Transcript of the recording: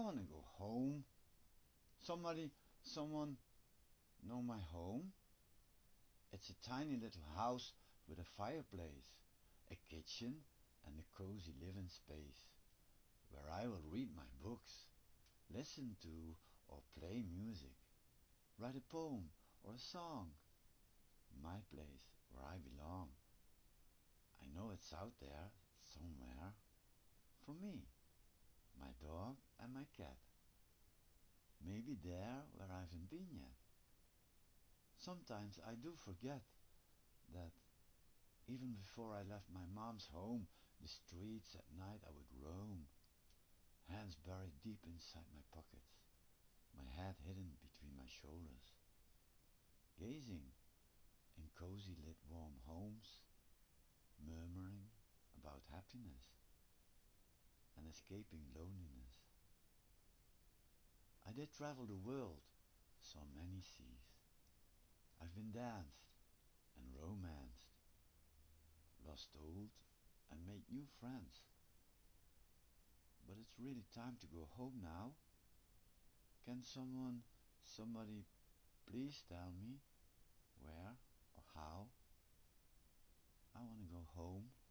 wanna go home. Someone know my home? It's a tiny little house with a fireplace, a kitchen and a cozy living space, where I will read my books, listen to or play music, write a poem or a song. My place where I belong. I know it's out there somewhere for me, my dog and my cat. Maybe there where I haven't been yet. Sometimes I do forget that even before I left my mom's home, the streets at night I would roam, hands buried deep inside my pockets, my head hidden between my shoulders, gazing in cozy lit warm homes, murmuring about happiness and escaping loneliness. I did travel the world, saw many seas. I've been danced and romanced, lost old and made new friends. But it's really time to go home now. Can somebody please tell me where or how? I wanna go home.